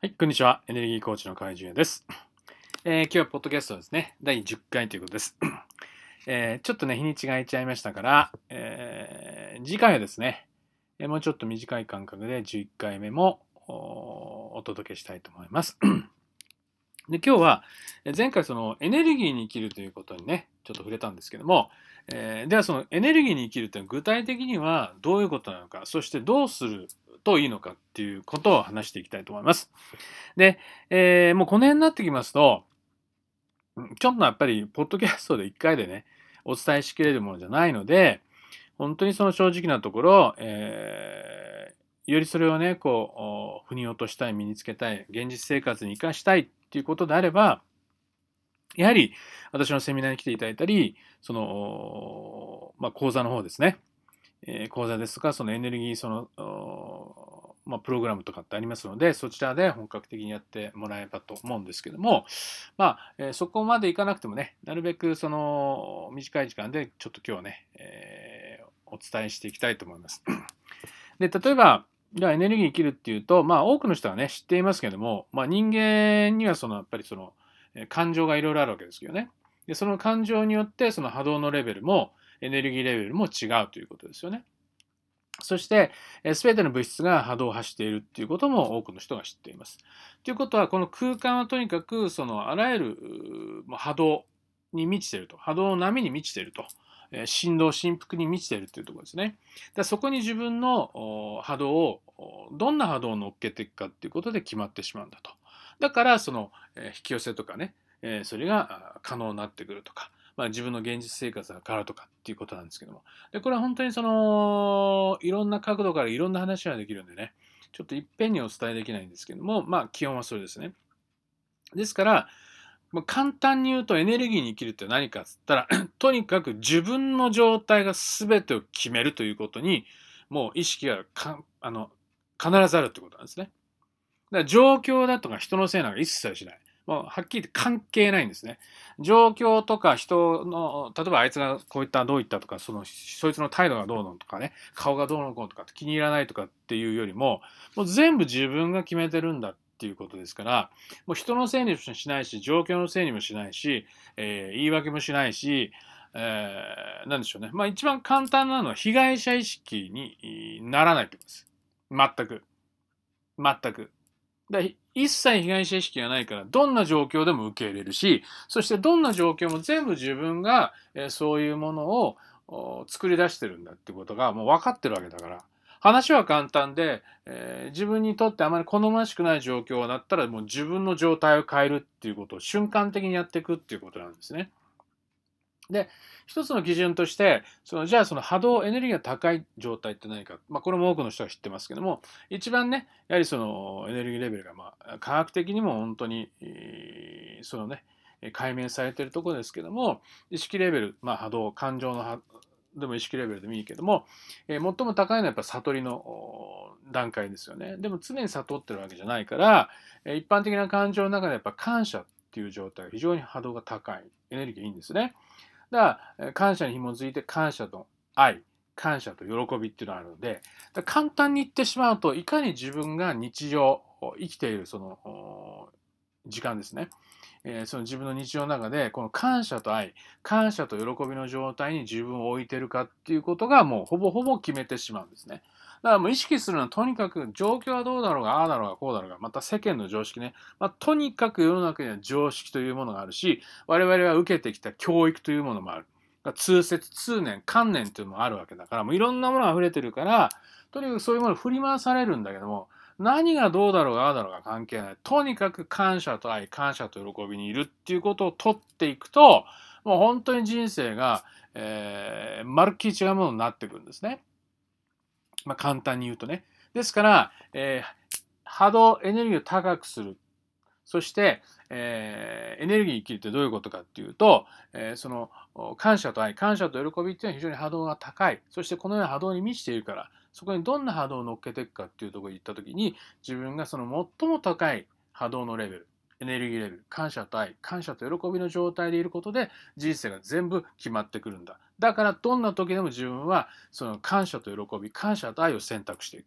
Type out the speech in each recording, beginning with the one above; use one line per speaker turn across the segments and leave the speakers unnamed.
はい、こんにちは。エネルギーコーチの海純也です。今日はポッドキャストですね。第10回ということです。ちょっとね、日にちが空いちゃいましたから、次回はですね、もうちょっと短い間隔で11回目もお届けしたいと思います。で、今日は前回そのエネルギーに生きるということにね、ちょっと触れたんですけども、ではそのエネルギーに生きるというのは具体的にはどういうことなのか、そしてどうするといいのかっていうことを話していきたいと思います。で、もうこの辺になってきますと、ちょっとやっぱり、ポッドキャストで1回でね、お伝えしきれるものじゃないので、本当にその正直なところ、よりそれをね、こう、腑に落としたい、身につけたい、現実生活に生かしたいっていうことであれば、やはり私のセミナーに来ていただいたり、その、講座の方ですね。講座ですとか、そのエネルギー、その、プログラムとかってありますので、そちらで本格的にやってもらえばと思うんですけども、そこまでいかなくてもね、なるべくその短い時間でちょっと今日はね、お伝えしていきたいと思います。で、例えば、じゃあエネルギー生きるっていうと、多くの人はね、知っていますけども、人間にはその、やっぱりその、感情がいろいろあるわけですけどね。で、その感情によって、その波動のレベルも、エネルギーレベルも違うということですよね。そして、すべての物質が波動を発しているっていうことも多くの人が知っています。ということは、この空間はとにかく、そのあらゆる波動に満ちていると。波動の波に満ちていると。振動、振幅に満ちているというところですね。そこに自分の波動を、どんな波動を乗っけていくかっていうことで決まってしまうんだと。だから、その引き寄せとかね、それが可能になってくるとか、自分の現実生活が変わるとかっていうことなんですけども。で、これは本当にその、いろんな角度からいろんな話ができるんでね、ちょっといっぺんにお伝えできないんですけども、基本はそれですね。ですから、簡単に言うとエネルギーに生きるって何かっつったら、とにかく自分の状態が全てを決めるということに、もう意識が必ずあるってことなんですね。だから状況だとか人のせいなんか一切しない。もうはっきり言って関係ないんですね。状況とか人の、例えばあいつがこういったどういったとか、そいつの態度がどうのとかね、顔がどうのこうとかって気に入らないとかっていうよりも、もう全部自分が決めてるんだっていうことですから、もう人のせいにもしないし、状況のせいにもしないし、言い訳もしないし、なんでしょうね。一番簡単なのは被害者意識にならないってことです。全く。全く。一切被害者意識がないから、どんな状況でも受け入れるし、そしてどんな状況も全部自分が、そういうものを作り出してるんだってことがもう分かってるわけだから。話は簡単で、自分にとってあまり好ましくない状況だったら、もう自分の状態を変えるっていうことを瞬間的にやっていくっていうことなんですね。で、一つの基準として、じゃあその波動、エネルギーが高い状態って何か、これも多くの人は知ってますけども、一番ね、やはりそのエネルギーレベルが、科学的にも本当に、そのね、解明されているところですけども、意識レベル、波動、感情の波でも意識レベルでもいいけども、最も高いのはやっぱ悟りの段階ですよね。でも常に悟ってるわけじゃないから、一般的な感情の中でやっぱ感謝っていう状態、非常に波動が高い、エネルギーいいんですね。だから感謝に紐づいて感謝と愛、感謝と喜びっていうのがあるので、簡単に言ってしまうと、いかに自分が日常、生きているその時間ですね。その自分の日常の中で、この感謝と愛、感謝と喜びの状態に自分を置いてるかっていうことがもうほぼほぼ決めてしまうんですね。だからもう意識するのはとにかく状況はどうだろうが、ああだろうが、こうだろうが、また世間の常識ね。とにかく世の中には常識というものがあるし、我々は受けてきた教育というものもある。通説、通念、観念というのもあるわけだから、もういろんなものが溢れてるから、とにかくそういうものを振り回されるんだけども、何がどうだろうがああだろうが関係ない。とにかく感謝と愛、感謝と喜びにいるっていうことを取っていくと、もう本当に人生が、まるっきり違うものになってくるんですね。簡単に言うとね。ですから、波動、エネルギーを高くする。そして、エネルギー生きるってどういうことかっていうと、その感謝と愛、感謝と喜びっていうのは非常に波動が高い。そしてこのような波動に満ちているから、そこにどんな波動を乗っけていくかっていうところに行ったときに、自分がその最も高い波動のレベル、エネルギーレベル、感謝と愛、感謝と喜びの状態でいることで、人生が全部決まってくるんだ。だからどんな時でも自分はその感謝と喜び、感謝と愛を選択していく。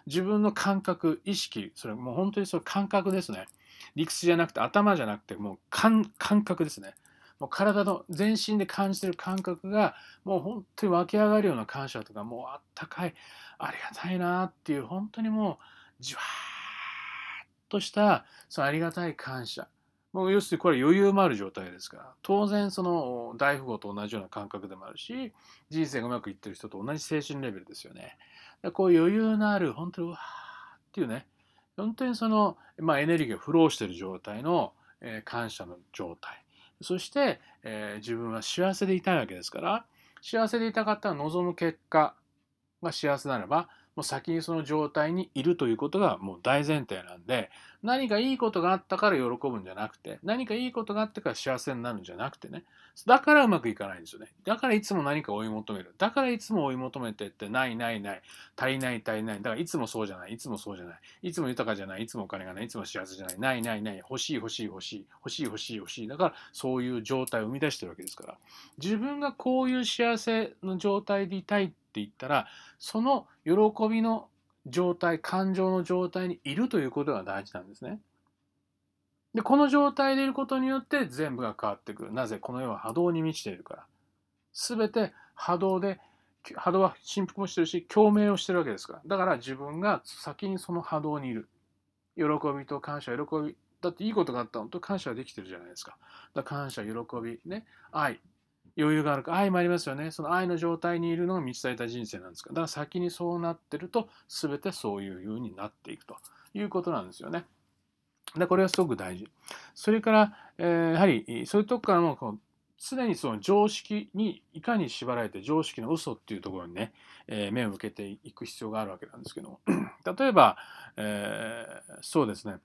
自分の感覚、意識、それもう本当にそれ感覚ですね。理屈じゃなくて頭じゃなくてもう感覚ですね。もう体の全身で感じてる感覚がもう本当に湧き上がるような感謝とか、もうあったかい、ありがたいなっていう、本当にもうじわーっとしたそのありがたい感謝。もう要するにこれ余裕もある状態ですから、当然その大富豪と同じような感覚でもあるし、人生がうまくいってる人と同じ精神レベルですよね。こういう余裕のある、本当にうわーっていうね、本当にその、エネルギーがフローしている状態の、感謝の状態。そして、自分は幸せでいたいわけですから、幸せでいたかったら望む結果が幸せならば、もう先にその状態にいるということがもう大前提なんで、何かいいことがあったから喜ぶんじゃなくて、何かいいことがあってから幸せになるんじゃなくてね、だからうまくいかないんですよね。だからいつも何か追い求める。だからいつも追い求めてって、ないないない、足りない足りない。だからいつもそうじゃない、いつもそうじゃない、いつも豊かじゃない、いつもお金がない、いつも幸せじゃない、ないないない、欲しい欲しい欲しい、欲しい欲しい欲しい。だからそういう状態を生み出してるわけですから、自分がこういう幸せの状態でいたいって言ったら、その喜びの状態、感情の状態にいるということが大事なんですね。で、この状態でいることによって全部が変わってくる。なぜ？この世は波動に満ちているから。すべて波動で、波動は振幅もしてるし、共鳴をしてるわけですから。だから自分が先にその波動にいる。喜びと感謝、喜び。だっていいことがあったのと感謝はできてるじゃないですか。だから感謝、喜び、ね、愛。余裕があるか、愛もありますよね。その愛の状態にいるのが満ち足りた人生なんですから。だから先にそうなってると、全てそういう風になっていくということなんですよね。で、これはすごく大事。それから、やはり、そういうとこからも、常にその常識にいかに縛られて、常識の嘘っていうところにね、目を向けていく必要があるわけなんですけども、例えば、そうですね、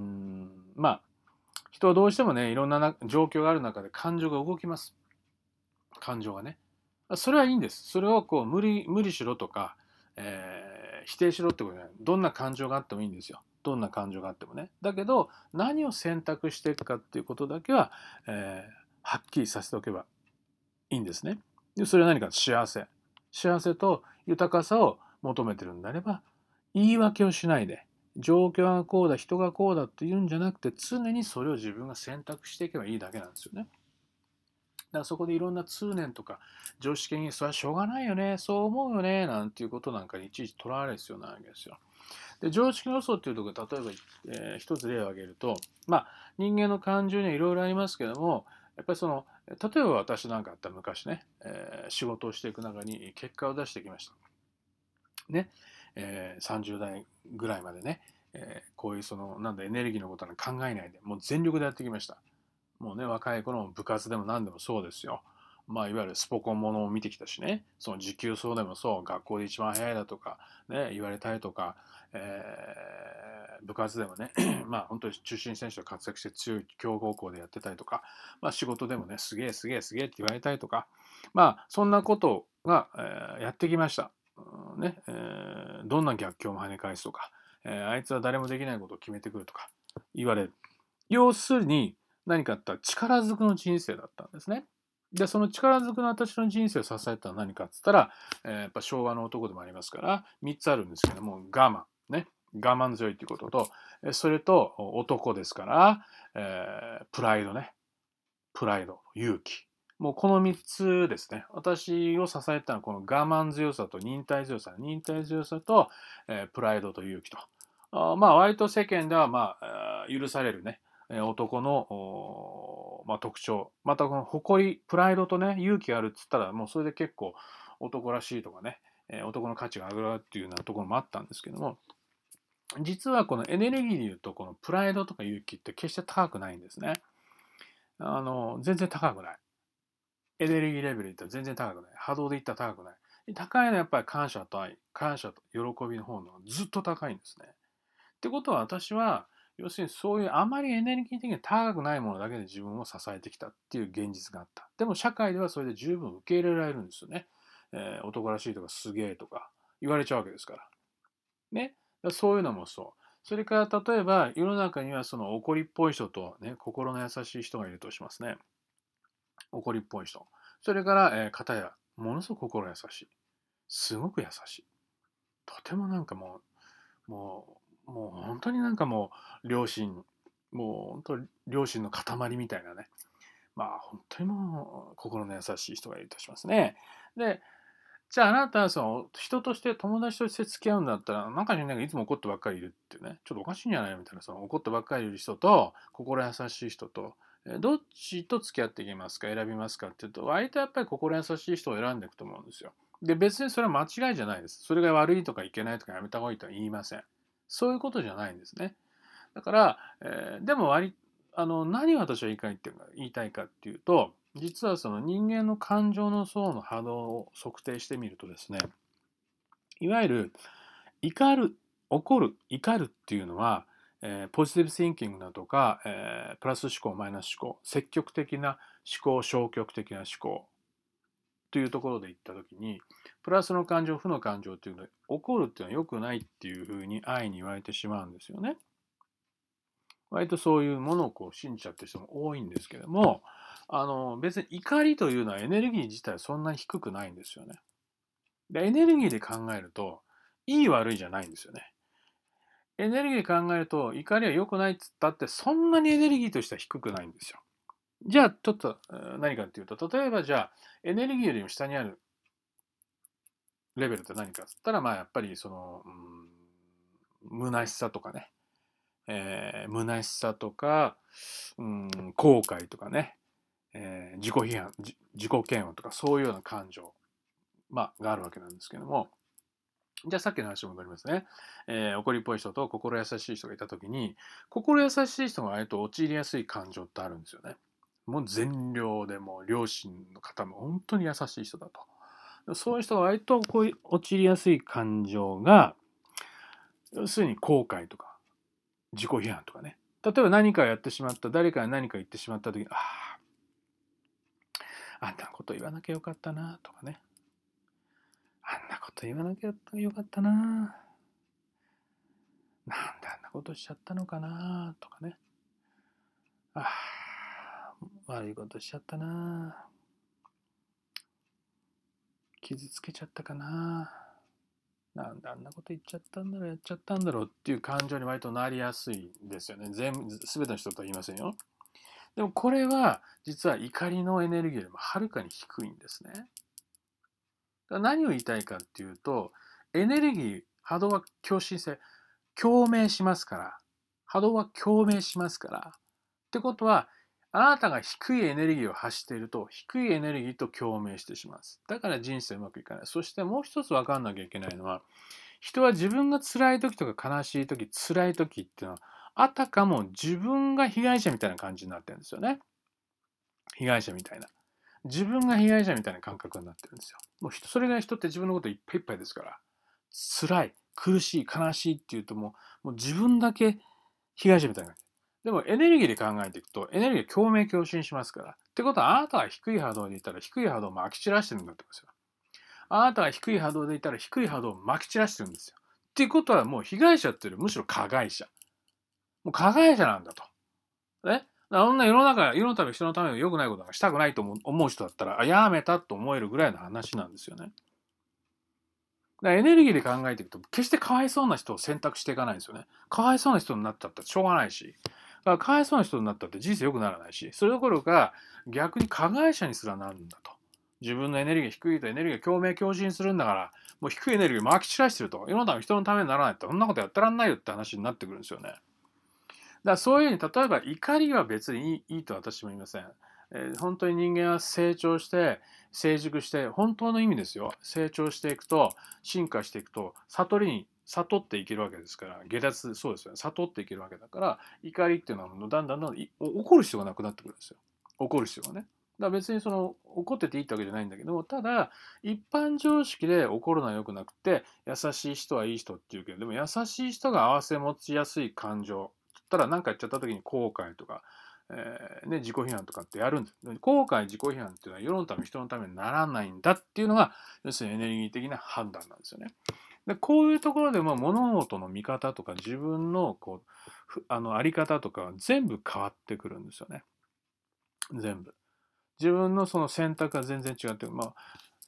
人はどうしてもね、いろんな状況がある中で感情が動きます。感情がね。それはいいんです。それをこう無理しろとか、否定しろってことじゃない。どんな感情があってもいいんですよ。どんな感情があってもね。だけど、何を選択していくかっていうことだけは、はっきりさせておけばいいんですね。で、それは何か幸せ。幸せと豊かさを求めてるんであれば、言い訳をしないで、状況がこうだ、人がこうだって言うんじゃなくて、常にそれを自分が選択していけばいいだけなんですよね。だからそこでいろんな通念とか常識にそれはしょうがないよね、そう思うよね、なんていうことなんかにいちいちとらわれる必要ないわけですよ。で、常識の嘘っていうところで例えば、一つ例を挙げると、人間の感情にはいろいろありますけども、やっぱりその例えば私なんかあったら昔ね、仕事をしていく中に結果を出してきました。ね、30代ぐらいまでね、こういうそのなんだエネルギーのことは考えないでもう全力でやってきました。もうね、若い頃の部活でも何でもそうですよ。いわゆるスポコンものを見てきたしね、その持久走でもそう、学校で一番早いだとか、ね、言われたいとか、部活でもね、本当に中心選手と活躍して強い強豪校でやってたりとか、仕事でもね、すげえすげえすげえって言われたりとか、そんなことが、やってきました。どんな逆境も跳ね返すとか、あいつは誰もできないことを決めてくるとか言われる。要するに、何かあったら力ずくの人生だったんですね。で、その力ずくの私の人生を支えたのは何かっつったら、やっぱ昭和の男でもありますから、3つあるんですけども、我慢。ね。我慢強いということと、それと男ですから、プライドね。プライド、勇気。もうこの3つですね。私を支えたのはこの我慢強さと忍耐強さ。忍耐強さと、プライドと勇気と。割と世間では、許されるね、男の、特徴。またこの誇り、プライドとね、勇気があるっつったら、もうそれで結構男らしいとかね、男の価値が上がるっていうようなところもあったんですけども、実はこのエネルギーで言うと、このプライドとか勇気って決して高くないんですね。全然高くない。エネルギーレベルで言ったら全然高くない。波動で言ったら高くない。高いのはやっぱり感謝と愛、感謝と喜びの方のずっと高いんですね。ってことは私は、要するにそういうあまりエネルギー的に高くないものだけで自分を支えてきたっていう現実があった。でも社会ではそれで十分受け入れられるんですよね。男らしいとかすげえとか言われちゃうわけですから。ね。そういうのもそう。それから例えば世の中にはその怒りっぽい人とね、心の優しい人がいるとしますね。怒りっぽい人。それから、片やものすごく心優しい。すごく優しい。とてもなんかもうもう本当になんかもう良心、もう本当良心の塊みたいなね。まあ本当にもう心の優しい人がいるとしますね。で、じゃああなたはその人として友達として付き合うんだったら、中になんかいつも怒ってばっかりいるっていうね、ちょっとおかしいんじゃないのみたいな、その怒ってばっかりいる人と心優しい人と、どっちと付き合っていきますか、選びますかっていうと、割とやっぱり心優しい人を選んでいくと思うんですよ。で、別にそれは間違いじゃないです。それが悪いとかいけないとかやめた方がいいとは言いません。そういうことじゃないんですね。だから、でも何を私は言いたいかっていうと、実はその人間の感情の層の波動を測定してみるとですね、いわゆる怒る、怒る、怒るっていうのは、ポジティブシンキングだとか、プラス思考、マイナス思考、積極的な思考、消極的な思考というところで言ったときに、プラスの感情、負の感情っていうのは、怒るっていうのは良くないっていうふうに安易に言われてしまうんですよね。割とそういうものを信じちゃってる人も多いんですけども、別に怒りというのはエネルギー自体はそんなに低くないんですよね。で、エネルギーで考えると、いい悪いじゃないんですよね。エネルギーで考えると、怒りは良くないっつったって、そんなにエネルギーとしては低くないんですよ。じゃあ、ちょっと何かっていうと、例えばじゃあ、エネルギーよりも下にあるレベルって何かっつったら、まあやっぱりその、虚しさとかね、虚しさとか、後悔とかね、自己批判、自己嫌悪とかそういうような感情、があるわけなんですけども、じゃあさっきの話に戻りますね。怒りっぽい人と心優しい人がいたときに、心優しい人が割と陥りやすい感情ってあるんですよね。もう善良でも両親の方も本当に優しい人だと。そういう人が割と陥りやすい感情が、要するに後悔とか自己批判とかね。例えば何かやってしまった、誰かに何か言ってしまったときに、あんなこと言わなきゃよかったなとかね。あんなこと言わなきゃよかったな。なんであんなことしちゃったのかなとかね。悪いことしちゃったな。傷つけちゃったかな。なんであんなこと言っちゃったんだろう、やっちゃったんだろうっていう感情に割となりやすいんですよね。全ての人とは言いませんよ。でもこれは実は怒りのエネルギーよりもはるかに低いんですね。だから何を言いたいかっていうと、エネルギー、波動は共振性、共鳴しますから、波動は共鳴しますから。ってことは、あなたが低いエネルギーを発していると、低いエネルギーと共鳴してしまう。だから人生うまくいかない。そしてもう一つ分かんなきゃいけないのは、人は自分が辛い時とか悲しい時、辛い時っていうのは、あたかも自分が被害者みたいな感じになってるんですよね。被害者みたいな。自分が被害者みたいな感覚になってるんですよ。もうそれが人って自分のこといっぱいいっぱいですから。辛い、苦しい、悲しいっていうともう自分だけ被害者みたいな。でもエネルギーで考えていくと、エネルギーは共鳴共振しますから。ってことは、あなたは低い波動でいたら低い波動をまき散らしてるんだってことですよ。あなたが低い波動でいたら低い波動をまき散らしてるんですよ。っていうことはもう被害者っていうよりむしろ加害者。もう加害者なんだと。ね。そんな世の中、世のため人のために良くないことがしたくないと思う人だったら、やめたと思えるぐらいの話なんですよね。だからエネルギーで考えていくと、決してかわいそうな人を選択していかないんですよね。かわいそうな人になっちゃったらしょうがないし、だからかわいそうな人になったって人生良くならないし、それどころか逆に加害者にすらなるんだと。自分のエネルギーが低いとエネルギーが共鳴共振するんだから、もう低いエネルギーをまき散らしてると。世のため人のためにならないって、そんなことやってらんないよって話になってくるんですよね。だからそういうふうに、例えば怒りは別にいいと私も言いません。本当に人間は成長して成熟して本当の意味ですよ、成長していくと進化していくと悟りに悟っていけるわけですから、下脱、そうですよね、悟っていけるわけだから、怒りっていうのはだんだん怒る必要がなくなってくるんですよ。怒る必要がね。だから別にその怒ってていいってわけじゃないんだけども、ただ一般常識で怒るのは良くなくて、優しい人はいい人っていうけど、でも優しい人が合わせ持ちやすい感情たら何かやっちゃった時に後悔とか、自己批判とかってやるんです。後悔、自己批判っていうのは世のため人のためにならないんだっていうのが要するにエネルギー的な判断なんですよね。でこういうところでも物事の見方とか自分のあり方とかは全部変わってくるんですよね。全部。自分のその選択が全然違って、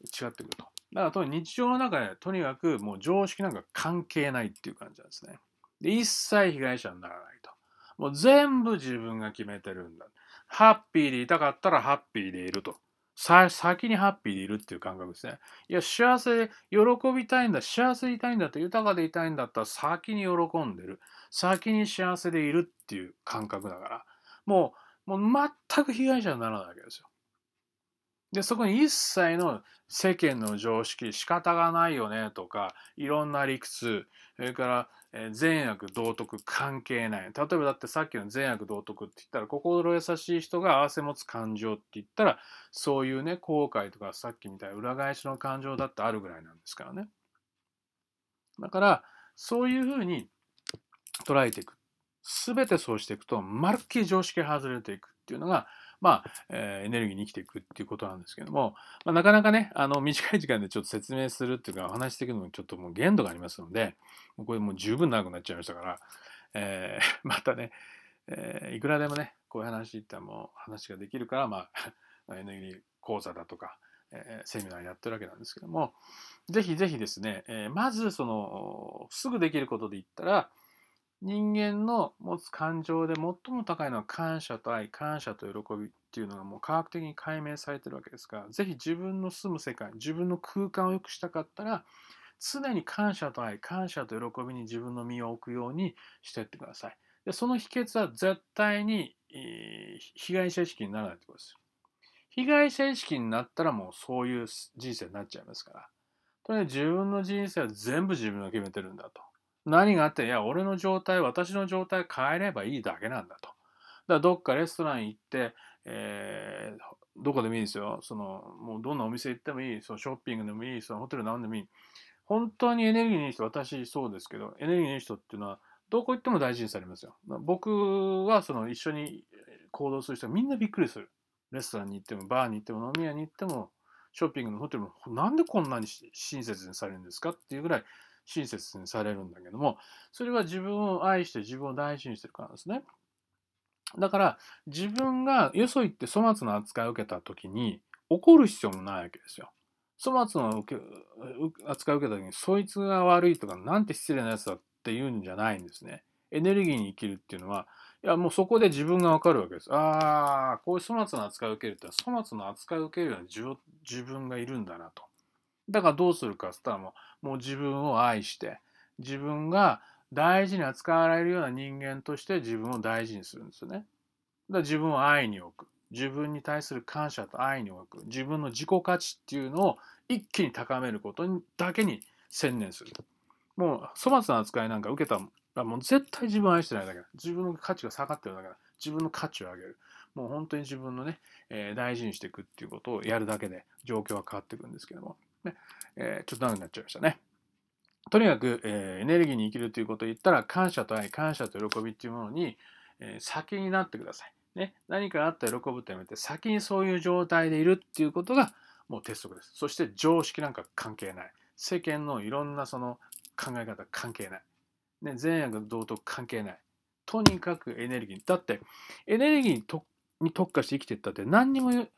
違ってくると。だから日常の中でとにかくもう常識なんか関係ないっていう感じなんですね。で、一切被害者にならないと。もう全部自分が決めてるんだ。ハッピーでいたかったらハッピーでいると。先にハッピーでいるっていう感覚ですね。いや、幸せで喜びたいんだ、幸せでいたいんだって、豊かでいたいんだったら先に喜んでる。先に幸せでいるっていう感覚だから、もう全く被害者にならないわけですよ。で、そこに一切の世間の常識、仕方がないよねとか、いろんな理屈、それから善悪道徳関係ない。例えばだってさっきの善悪道徳って言ったら、心優しい人が併せ持つ感情って言ったら、そういうね、後悔とかさっきみたいな裏返しの感情だってあるぐらいなんですからね。だから、そういうふうに捉えていく。すべてそうしていくと、まるっきり常識が外れていくっていうのが、エネルギーに生きていくっていうことなんですけども、なかなかね、短い時間でちょっと説明するっていうか、お話していくのにちょっともう限度がありますので、これもう十分長くなっちゃいましたから、またね、いくらでもね、こういう話ってもう話ができるから、エネルギー講座だとか、セミナーやってるわけなんですけども、ぜひぜひですね、まずすぐできることで言ったら、人間の持つ感情で最も高いのは感謝と愛、感謝と喜びっていうのがもう科学的に解明されてるわけですから、ぜひ自分の住む世界、自分の空間を良くしたかったら、常に感謝と愛、感謝と喜びに自分の身を置くようにしていってください。で、その秘訣は絶対に、被害者意識にならないってことです。被害者意識になったらもうそういう人生になっちゃいますから。とにかく自分の人生は全部自分が決めてるんだと。何があって、いや、俺の状態、私の状態変えればいいだけなんだと。だからどっかレストラン行って、どこでもいいですよ。もうどんなお店行ってもいい。ショッピングでもいい。ホテルなんでもいい。本当にエネルギーのいい人、私そうですけど、エネルギーのいい人っていうのは、どこ行っても大事にされますよ。僕は一緒に行動する人はみんなびっくりする。レストランに行っても、バーに行っても、飲み屋に行っても、ショッピングのホテルも、なんでこんなに親切にされるんですかっていうぐらい親切にされるんだけども、それは自分を愛して自分を大事にしてるからですね。だから、自分がよそ行って粗末な扱いを受けた時に、怒る必要もないわけですよ。粗末な扱いを受けた時に、そいつが悪いとか、なんて失礼なやつだって言うんじゃないんですね。エネルギーに生きるっていうのは、いや、もうそこで自分がわかるわけです。ああ、こういう粗末な扱いを受けるってのは、粗末な扱いを受けるような自分がいるんだなと。だからどうするかって言ったらもう自分を愛して、自分が大事に扱われるような人間として自分を大事にするんですよね。だから自分を愛に置く。自分に対する感謝と愛に置く。自分の自己価値っていうのを一気に高めることにだけに専念する。もう粗末な扱いなんか受けたらもう絶対自分を愛してないだけだ。自分の価値が下がってるだけだ。自分の価値を上げる。もう本当に自分のね、大事にしていくっていうことをやるだけで状況は変わっていくんですけども。ねちょっと長くなっちゃいましたね。とにかく、エネルギーに生きるということを言ったら、感謝と愛、感謝と喜びっていうものに、先になってください。ね、何かあったら喜ぶってやめて、先にそういう状態でいるっていうことがもう鉄則です。そして常識なんか関係ない。世間のいろんな考え方関係ない。ね、善悪道徳関係ない。とにかくエネルギー。だって、エネルギーに特化して生きていったって何にも、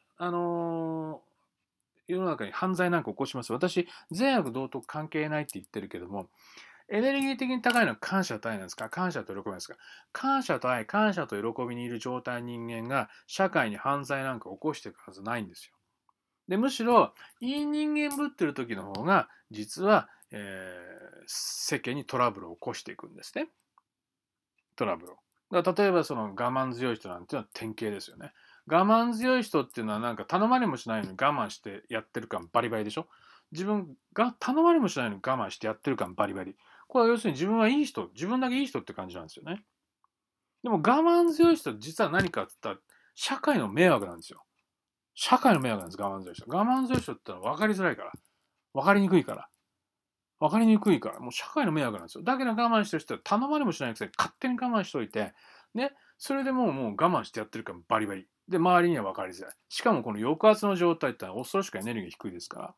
世の中に犯罪なんか起こします。私、善悪道徳関係ないって言ってるけども、エネルギー的に高いのは感謝と愛なんですか？感謝と喜びなんですか？感謝と愛、感謝と喜びにいる状態の人間が社会に犯罪なんか起こしていくはずないんですよ。で、むしろ、いい人間ぶってる時の方が、実は、世間にトラブルを起こしていくんですね。トラブルを。だから例えば我慢強い人なんていうのは典型ですよね。我慢強い人っていうのはなんか頼まれもしないのに我慢してやってる感バリバリでしょ。自分が頼まれもしないのに我慢してやってる感バリバリ。これは要するに自分はいい人、自分だけいい人って感じなんですよね。でも我慢強い人実は何かって言ったら社会の迷惑なんですよ。社会の迷惑なんです、我慢強い人。我慢強い人ってのは分かりづらいから。分かりにくいから。分かりにくいから、もう社会の迷惑なんですよ。だけど我慢してる人は頼まれもしないくせに勝手に我慢しといて、ね、それでもう我慢してやってるからバリバリ。で、周りには分かりづらい。しかもこの抑圧の状態ってのは恐ろしくエネルギー低いですから、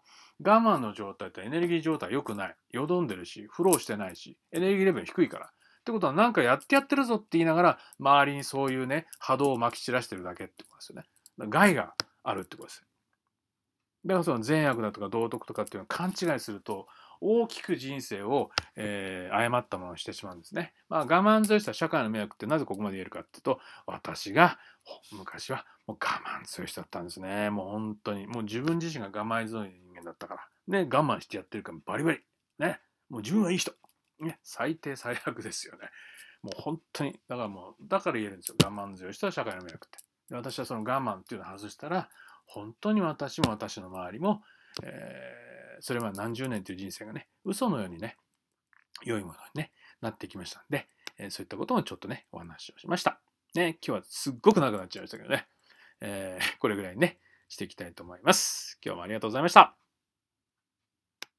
我慢の状態ってエネルギー状態良くない。よどんでるし、フローしてないし、エネルギーレベル低いから。ってことは何かやってるぞって言いながら、周りにそういうね、波動を撒き散らしてるだけってことですよね。害があるってことです。 だからその善悪だとか道徳とかっていうのを勘違いすると、大きく人生を、誤ったものにしてしまうんですね。まあ、我慢強さ社会の迷惑ってなぜここまで言えるかっていうと、私が昔はもう我慢強い人だったんですね。もう本当に、もう自分自身が我慢強い人間だったから。ね、我慢してやってるからバリバリ。ね、もう自分はいい人。ね、最低最悪ですよね。もう本当に、だからだから言えるんですよ。我慢強い人は社会の迷惑って。で、私はその我慢っていうのを外したら、本当に私も私の周りも、それは何十年という人生がね、嘘のようにね、良いものに、ね、なってきましたんで、そういったこともちょっとね、お話をしました。ね、今日はすっごく長くなっちゃいましたけどね、これぐらいにね、していきたいと思います。今日もありがとうございました。